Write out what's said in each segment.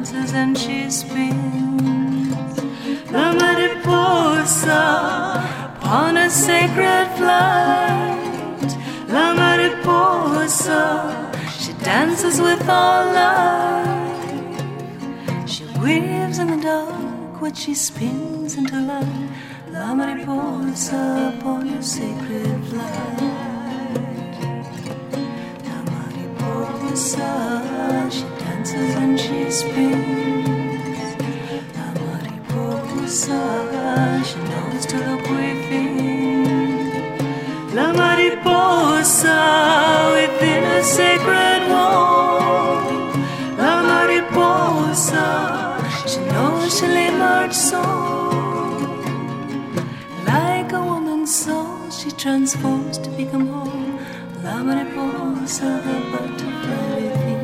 dances and she spins. La mariposa on a sacred flight. La mariposa, she dances with all life. She weaves in the dark what she spins into light. La mariposa upon a sacred flight. La mariposa, she dances and she spins. La mariposa, she knows to look within. La mariposa within a sacred wall. La mariposa, she knows she'll emerge soul. Like a woman's soul, she transforms to become whole. La mariposa, the butterfly within.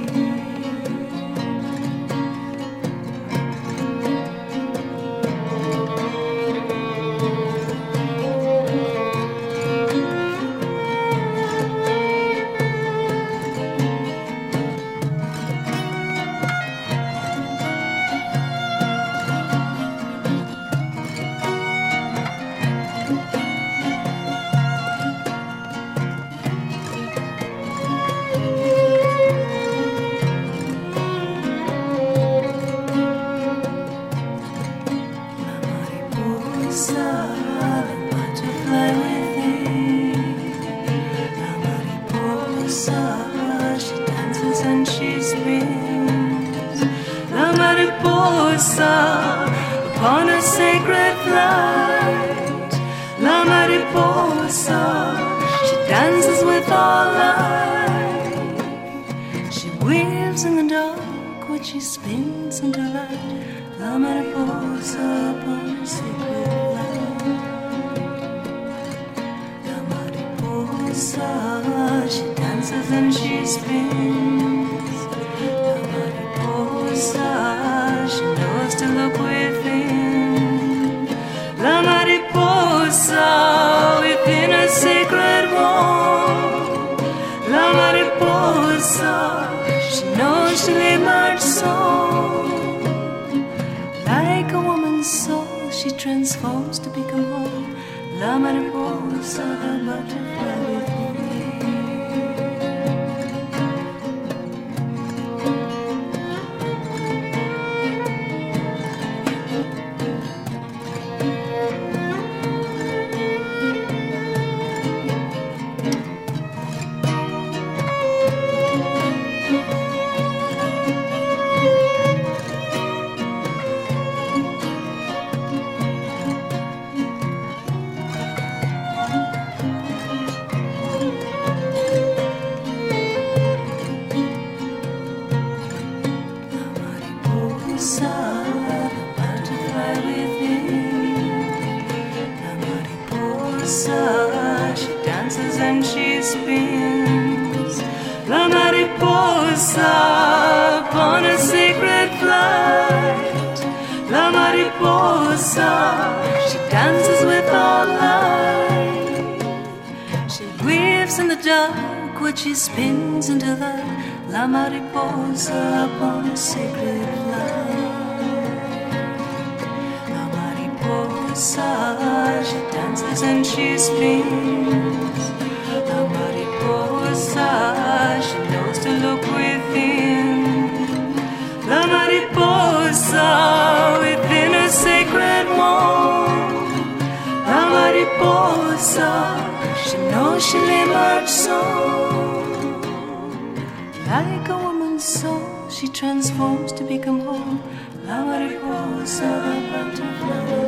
Upon a sacred flight. La mariposa, she dances with all life. She weaves in the dark what she spins into light. La mariposa upon a sacred flight. La mariposa, she dances and she spins. La mariposa, she knows to look within. La mariposa within a sacred wall. La mariposa, she knows she'll emerge soul. Like a woman's soul, she transforms to become whole. La mariposa, the butterfly within. She dances and she spins. La mariposa upon a sacred flight. La mariposa, she dances with all life. She weaves in the dark what she spins into light. La mariposa upon a sacred flight. La mariposa, she dances and she spins. La mariposa, she knows to look within. La mariposa within a sacred wall. La mariposa, she knows she'll emerge soul. Like a woman's soul, she transforms to become whole. La mariposa, the butterfly.